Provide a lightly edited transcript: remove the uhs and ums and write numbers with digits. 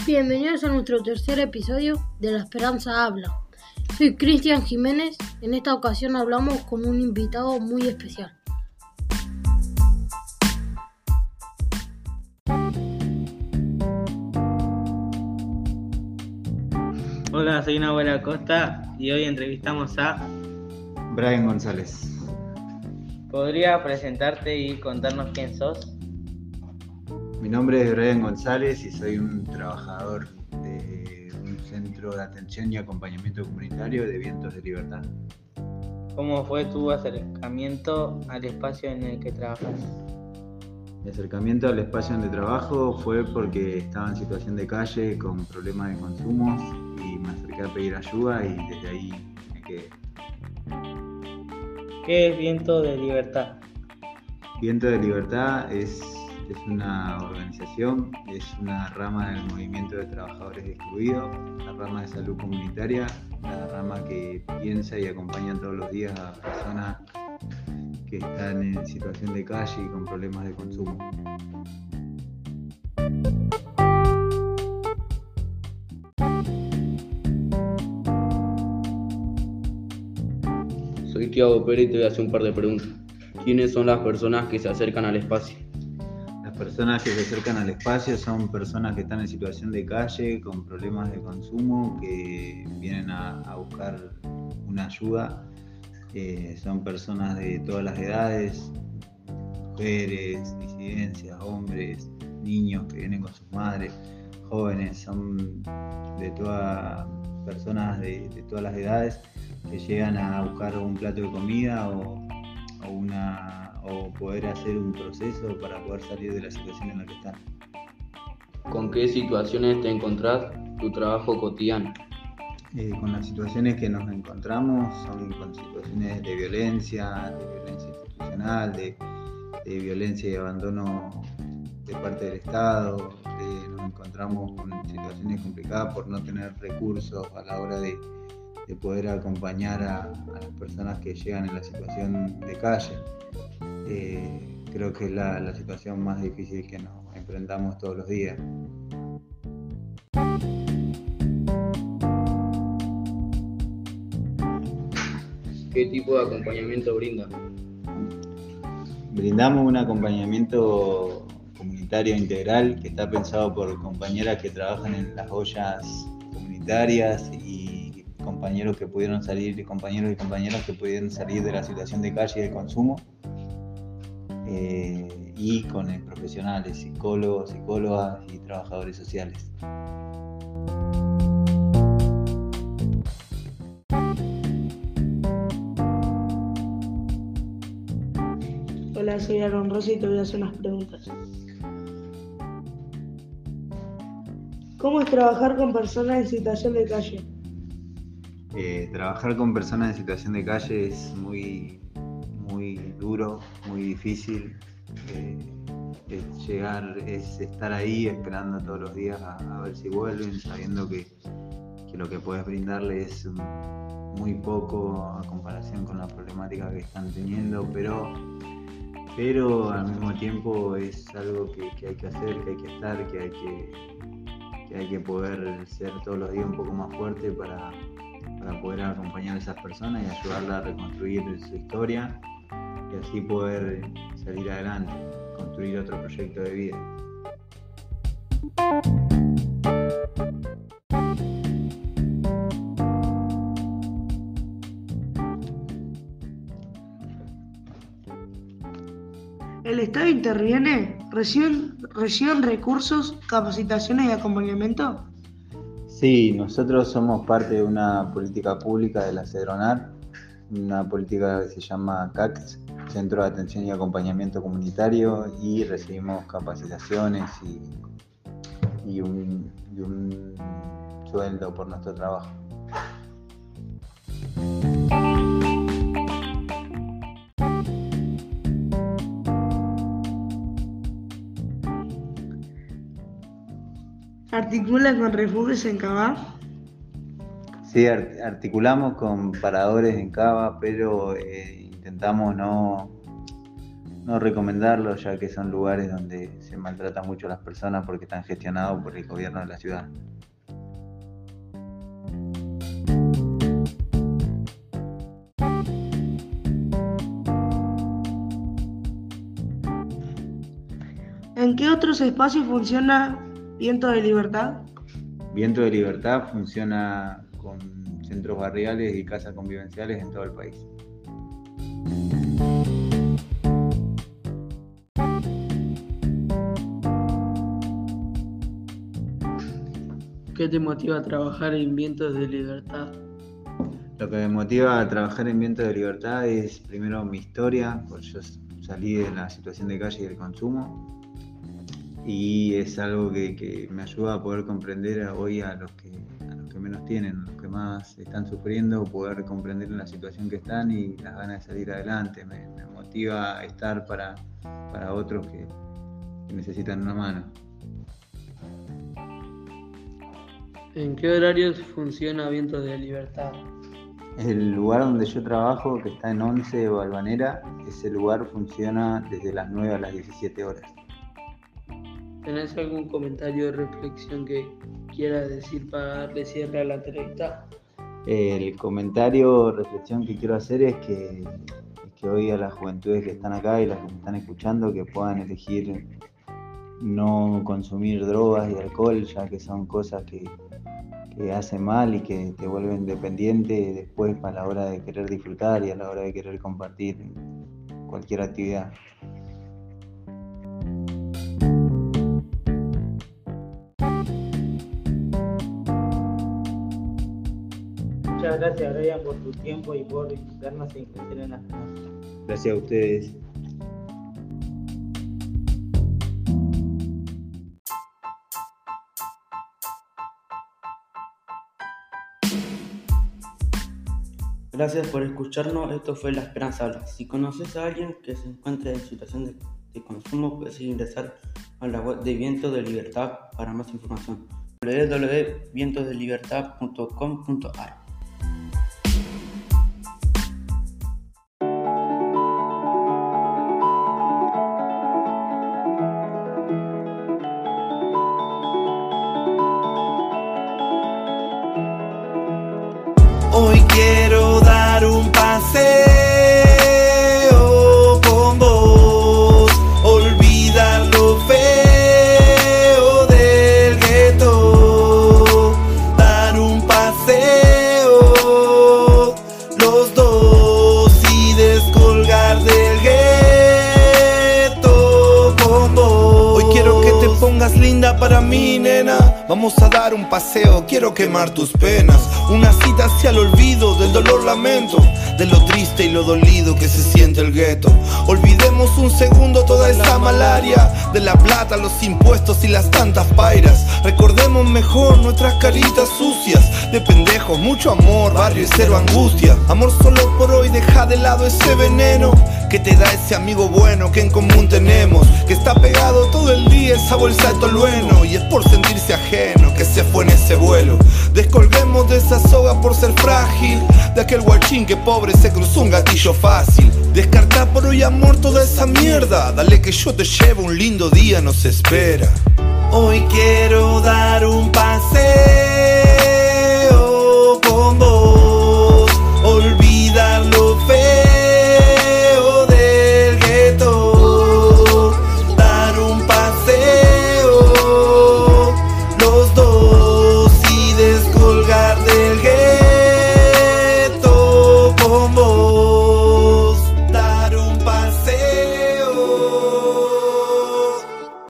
Bienvenidos a nuestro tercer episodio de La Esperanza Habla. Soy Cristian Jiménez. En esta ocasión hablamos con un invitado muy especial. Hola, soy Nahuel Acosta y hoy entrevistamos a Brian González. ¿Podría presentarte y contarnos quién sos? Mi nombre es Brian González y soy un trabajador de un centro de atención y acompañamiento comunitario de Vientos de Libertad. ¿Cómo fue tu acercamiento al espacio en el que trabajas? Mi acercamiento al espacio donde trabajo fue porque estaba en situación de calle con problemas de consumos y me acerqué a pedir ayuda y desde ahí me quedé. ¿Qué es Viento de Libertad? Viento de Libertad es una organización, es una rama del movimiento de trabajadores excluidos, la rama de salud comunitaria, la rama que piensa y acompaña todos los días a personas que están en situación de calle y con problemas de consumo. Soy Tiago Pérez y te voy a hacer un par de preguntas. ¿Quiénes son las personas que se acercan al espacio? Las personas que se acercan al espacio son personas que están en situación de calle, con problemas de consumo, que vienen a buscar una ayuda. Son personas de todas las edades, mujeres, disidencias, hombres, niños que vienen con sus madres, jóvenes, son de todas personas de todas las edades que llegan a buscar un plato de comida o poder hacer un proceso para poder salir de la situación en la que están. ¿Con qué situaciones te encontrás tu trabajo cotidiano? Con las situaciones que nos encontramos son con situaciones de violencia institucional, de violencia y abandono de parte del Estado. Nos encontramos con situaciones complicadas por no tener recursos a la hora de poder acompañar a las personas que llegan en la situación de calle. Creo que es la situación más difícil que nos enfrentamos todos los días. ¿Qué tipo de acompañamiento brindan? Brindamos un acompañamiento comunitario integral que está pensado por compañeras que trabajan en las ollas comunitarias y compañeros y compañeras que pudieron salir de la situación de calle y de consumo, y con profesionales, psicólogos, psicólogas y trabajadores sociales. Hola, soy Aaron Rossi y te voy a hacer unas preguntas. ¿Cómo es trabajar con personas en situación de calle? Trabajar con personas en situación de calle es muy duro, muy difícil. Es estar ahí esperando todos los días a ver si vuelven, sabiendo que lo que puedes brindarle es muy poco a comparación con la problemática que están teniendo, pero al mismo tiempo es algo que hay que hacer, que hay que estar, que hay que poder ser todos los días un poco más fuerte para poder acompañar a esas personas y ayudarlas a reconstruir su historia y así poder salir adelante, construir otro proyecto de vida. ¿El Estado interviene? ¿Reciben recursos, capacitaciones y acompañamiento? Sí, nosotros somos parte de una política pública de la CEDRONAR, una política que se llama CACS, Centro de Atención y Acompañamiento Comunitario, y recibimos capacitaciones y un sueldo por nuestro trabajo. ¿Articulan con refugios en Cabá? Sí, articulamos con paradores en Cava, pero intentamos no no recomendarlo, ya que son lugares donde se maltrata mucho a las personas porque están gestionados por el gobierno de la ciudad. ¿En qué otros espacios funciona Viento de Libertad? Viento de Libertad funciona con centros barriales y casas convivenciales en todo el país. ¿Qué te motiva a trabajar en Vientos de Libertad? Lo que me motiva a trabajar en Viento de Libertad es primero mi historia, porque yo salí de la situación de calle y del consumo, y es algo que me ayuda a poder comprender hoy a los que menos tienen, a los que más están sufriendo, poder comprender la situación que están y las ganas de salir adelante. Me motiva a estar para otros que necesitan una mano. ¿En qué horarios funciona Vientos de Libertad? El lugar donde yo trabajo, que está en 11 de Balvanera, ese lugar funciona desde las 9 a las 17 horas. ¿Tenés algún comentario o reflexión que quieras decir para darle cierre a la entrevista? El comentario o reflexión que quiero hacer es que hoy a las juventudes que están acá y las que me están escuchando, que puedan elegir no consumir drogas y alcohol, ya que son cosas que hacen mal y que te vuelven dependiente después a la hora de querer disfrutar y a la hora de querer compartir cualquier actividad. Muchas gracias, Brian, por tu tiempo y por darnos a crecer en las clases. Gracias a ustedes. Gracias por escucharnos, esto fue La Esperanza Habla. Si conoces a alguien que se encuentre en situación de consumo, puedes ingresar a la web de Viento de Libertad para más información. www.vientosdelibertad.com.ar. Hoy quiero dar un paseo con vos, olvidar lo feo del gueto, dar un paseo los dos y descolgar del gueto con vos. Hoy quiero que te pongas linda para mí, nena. Vamos a dar un paseo, quiero quemar tus penas. Una cita hacia el olvido del dolor, lamento, de lo triste y lo dolido que se siente el gueto. Olvidemos un segundo toda esa malaria, de la plata, los impuestos y las tantas pairas. Recordemos mejor nuestras caritas sucias, de pendejos, mucho amor, barrio y cero angustia. Amor solo por hoy, deja de lado ese veneno que te da ese amigo bueno que en común tenemos, que está pegado todo el día esa bolsa de tolueno, y es por sentirse ajeno que se fue en ese vuelo. Descolguemos de esa soga por ser frágil, de aquel guachín que pobre se cruzó un gatillo fácil. Descarta por hoy, amor, toda esa mierda, dale que yo te llevo, un lindo día nos espera. Hoy quiero dar un paseo